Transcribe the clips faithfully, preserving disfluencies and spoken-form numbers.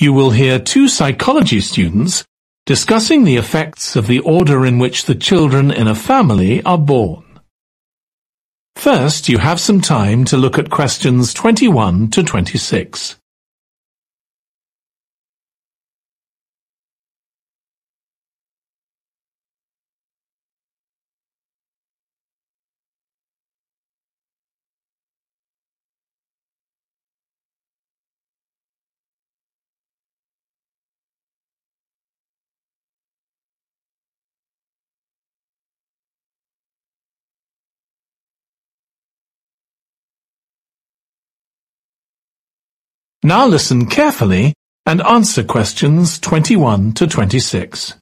you will hear two psychology students discussing the effects of the order in which the children in a family are born. First, you have some time to look at questions twenty-one to twenty-six. Now listen carefully and answer questions twenty-one to twenty-six.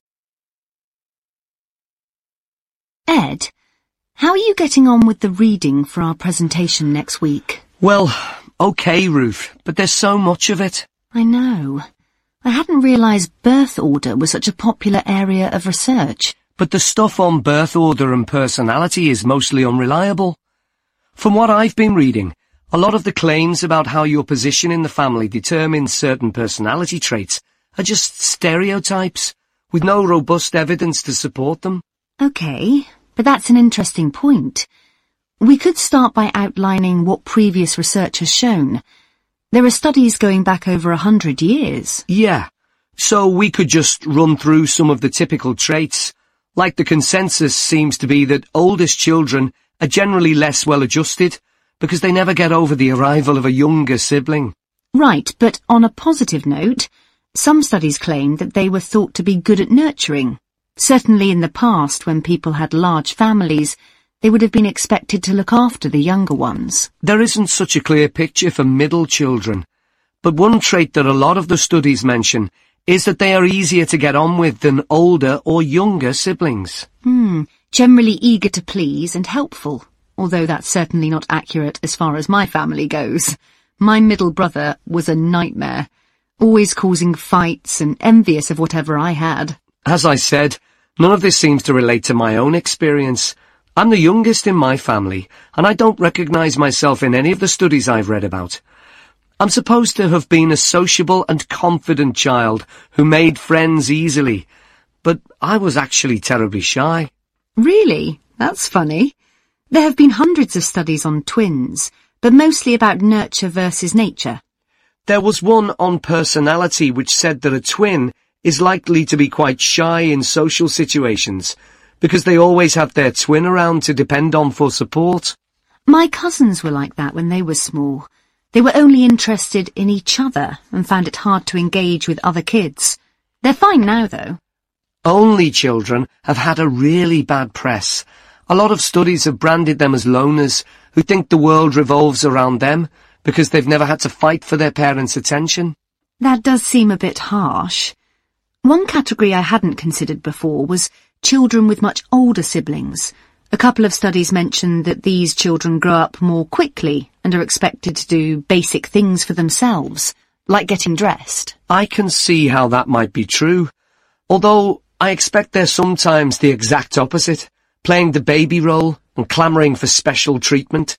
Ed, how are you getting on with the reading for our presentation next week? Well, okay, Ruth, but there's so much of it. I know. I hadn't realised birth order was such a popular area of research. But the stuff on birth order and personality is mostly unreliable. From what I've been reading, a lot of the claims about how your position in the family determines certain personality traits are just stereotypes, with no robust evidence to support them. OK, but that's an interesting point. We could start by outlining what previous research has shown. There are studies going back over a hundred years. Yeah, so we could just run through some of the typical traits. Like the consensus seems to be that oldest children are generally less well-adjusted, because they never get over the arrival of a younger sibling. Right, but on a positive note, some studies claim that they were thought to be good at nurturing. Certainly in the past, when people had large families, they would have been expected to look after the younger ones. There isn't such a clear picture for middle children, but one trait that a lot of the studies mention is that they are easier to get on with than older or younger siblings. Hmm, generally eager to please and helpful. Although that's certainly not accurate as far as my family goes. My middle brother was a nightmare, always causing fights and envious of whatever I had. As I said, none of this seems to relate to my own experience. I'm the youngest in my family, and I don't recognise myself in any of the studies I've read about. I'm supposed to have been a sociable and confident child who made friends easily, but I was actually terribly shy. Really? That's funny. There have been hundreds of studies on twins, but mostly about nurture versus nature. There was one on personality which said that a twin is likely to be quite shy in social situations, because they always have their twin around to depend on for support. My cousins were like that when they were small. They were only interested in each other and found it hard to engage with other kids. They're fine now, though. Only children have had a really bad press. A lot of studies have branded them as loners who think the world revolves around them because they've never had to fight for their parents' attention. That does seem a bit harsh. One category I hadn't considered before was children with much older siblings. A couple of studies mentioned that these children grow up more quickly and are expected to do basic things for themselves, like getting dressed. I can see how that might be true, although I expect they're sometimes the exact opposite, playing the baby role and clamouring for special treatment.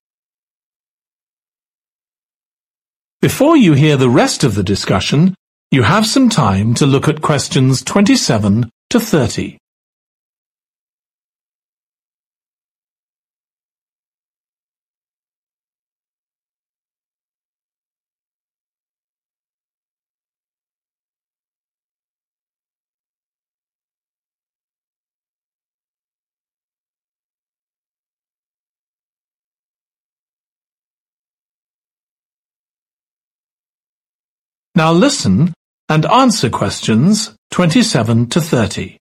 Before you hear the rest of the discussion, you have some time to look at questions twenty-seven to thirty. Now listen and answer questions twenty-seven to thirty.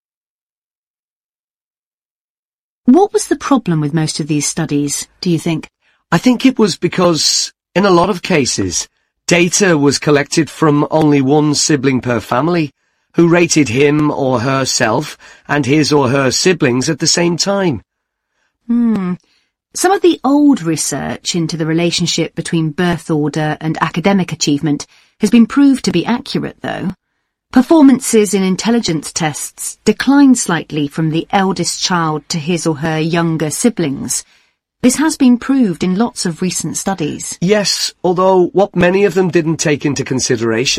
What was the problem with most of these studies, do you think? I think it was because, in a lot of cases, data was collected from only one sibling per family, who rated him or herself and his or her siblings at the same time. Hmm. Some of the old research into the relationship between birth order and academic achievement has been proved to be accurate, though. Performances in intelligence tests declined slightly from the eldest child to his or her younger siblings. This has been proved in lots of recent studies. Yes, although what many of them didn't take into consideration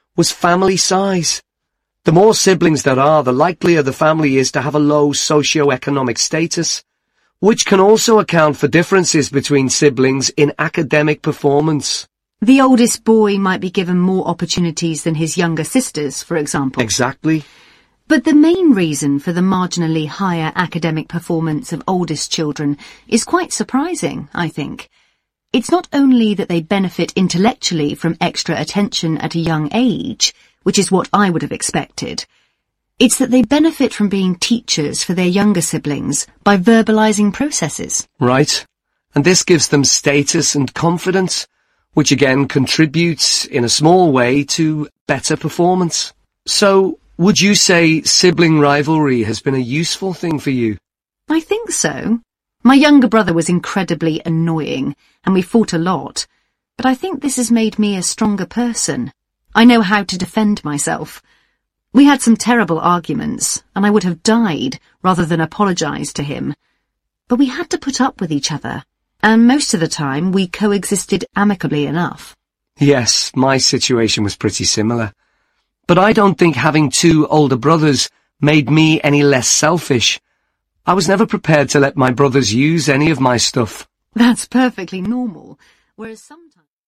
was family size. The more siblings there are, the likelier the family is to have a low socio-economic status, which can also account for differences between siblings in academic performance. The oldest boy might be given more opportunities than his younger sisters, for example. Exactly. But the main reason for the marginally higher academic performance of oldest children is quite surprising, I think. It's not only that they benefit intellectually from extra attention at a young age, which is what I would have expected. It's that they benefit from being teachers for their younger siblings by verbalizing processes. Right. And this gives them status and confidence, which again contributes in a small way to better performance. So, would you say sibling rivalry has been a useful thing for you? I think so. My younger brother was incredibly annoying, and we fought a lot, but I think this has made me a stronger person. I know how to defend myself. We had some terrible arguments, and I would have died rather than apologize to him. But we had to put up with each other, and most of the time we coexisted amicably enough. Yes, my situation was pretty similar. But I don't think having two older brothers made me any less selfish. I was never prepared to let my brothers use any of my stuff. That's perfectly normal, whereas sometimes...